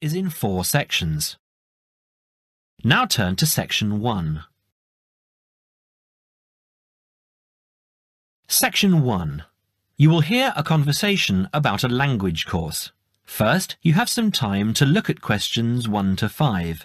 is in 4 sections. Now turn to Section 1. Section 1. You will hear a conversation about a language course. First, you have some time to look at questions 1 to 5.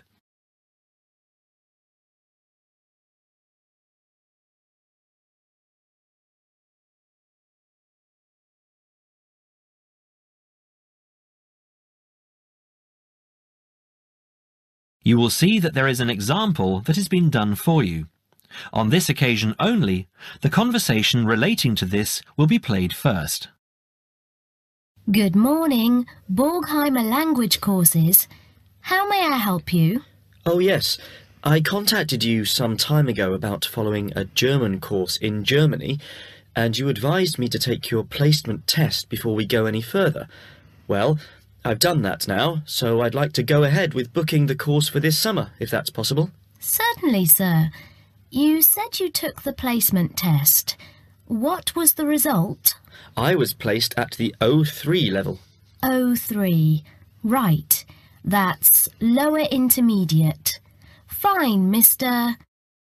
You will see that there is an example that has been done for you. On this occasion only, the conversation relating to this will be played first. Good morning, Borgheimer Language Courses. How may I help you? Oh yes, I contacted you some time ago about following a German course in Germany, and you advised me to take your placement test before we go any further. Well, I've done that now, so I'd like to go ahead with booking the course for this summer, if that's possible. Certainly, sir. You said you took the placement test. What was the result? I was placed at the O3 level. O3. Right. That's lower intermediate. Fine, Mr.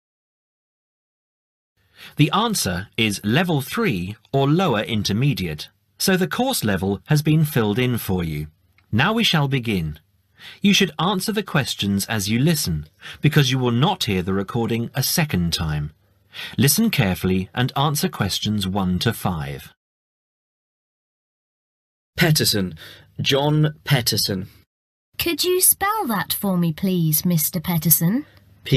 The answer is Level 3 or Lower Intermediate, so the course level has been filled in for you. Now we shall begin. You should answer the questions as you listen, because you will not hear the recording a second time. Listen carefully and answer questions 1 to 5. Petterson. John Petterson. Could you spell that for me, please, Mr. Petterson?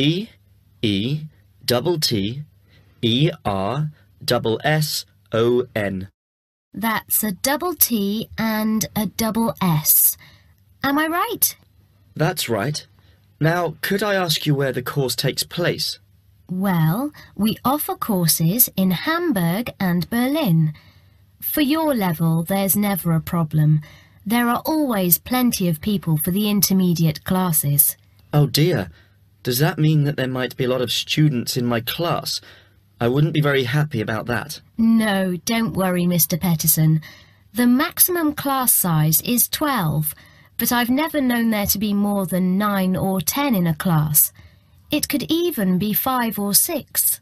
P-E-T-T-E-R-S-S-O-N. That's a double T and a double S. Am I right? That's right. Now, could I ask you where the course takes place? Well, we offer courses in Hamburg and Berlin. For your level, there's never a problem. There are always plenty of people for the intermediate classes. Oh dear. Does that mean that there might be a lot of students in my class? I wouldn't be very happy about that. No, don't worry, Mr. Petterson. The maximum class size is 12, but I've never known there to be more than 9 or 10 in a class. It could even be 5 or 6.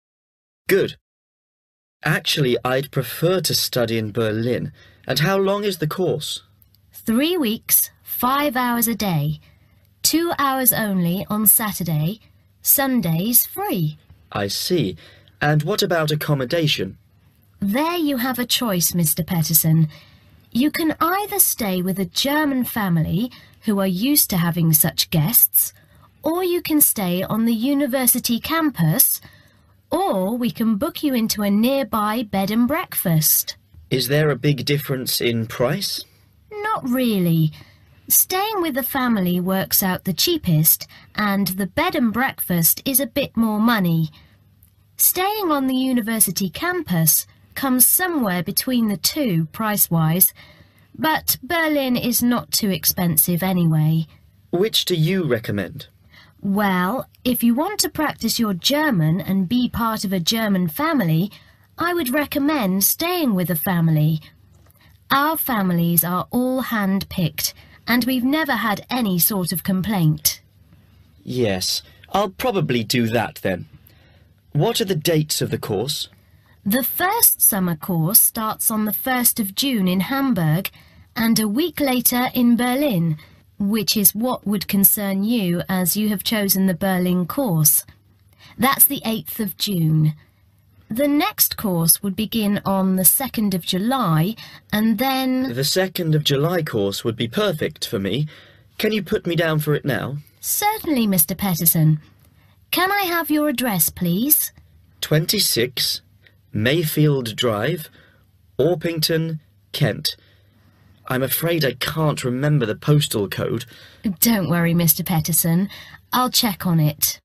Good. Actually, I'd prefer to study in Berlin. And how long is the course? 3 weeks, 5 hours a day. 2 hours only on Saturday. Sundays free. I see. And what about accommodation? There you have a choice, Mr. Petterson. You can either stay with a German family who are used to having such guests, or you can stay on the university campus, or we can book you into a nearby bed and breakfast. Is there a big difference in price? Not really. Staying with the family works out the cheapest, and the bed and breakfast is a bit more money. Staying on the university campus comes somewhere between the two price-wise, but Berlin is not too expensive anyway. Which do you recommend? Well, if you want to practice your German and be part of a German family, I would recommend staying with a family. Our families are all hand-picked, and we've never had any sort of complaint. Yes, I'll probably do that then. What are the dates of the course? The first summer course starts on the 1st of June in Hamburg and a week later in Berlin, which is what would concern you as you have chosen the Berlin course. That's the 8th of June. The next course would begin on the 2nd of July and then... The 2nd of July course would be perfect for me. Can you put me down for it now? Certainly, Mr. Petterson. Can I have your address, please? 26 Mayfield Drive, Orpington, Kent. I'm afraid I can't remember the postal code. Don't worry, Mr. Petterson. I'll check on it.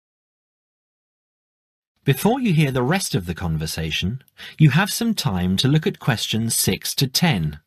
Before you hear the rest of the conversation, you have some time to look at questions 6 to 10.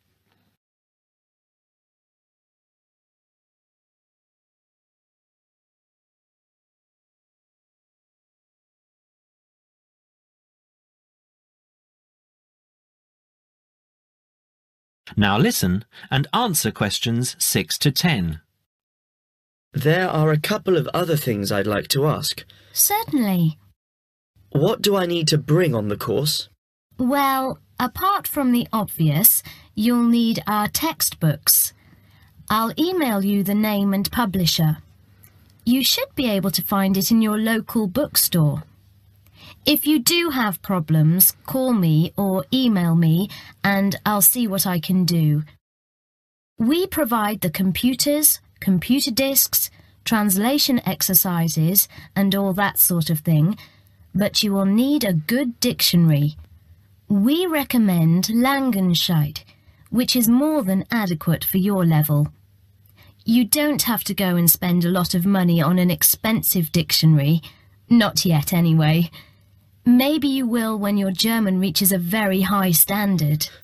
Now listen and answer questions 6 to 10. There are a couple of other things I'd like to ask. Certainly. What do I need to bring on the course? Well, apart from the obvious, you'll need our textbooks. I'll email you the name and publisher. You should be able to find it in your local bookstore. If you do have problems, call me or email me and I'll see what I can do. We provide the computers, computer disks, translation exercises and all that sort of thing, but you will need a good dictionary. We recommend Langenscheidt, which is more than adequate for your level. You don't have to go and spend a lot of money on an expensive dictionary. Not yet, anyway. Maybe you will when your German reaches a very high standard.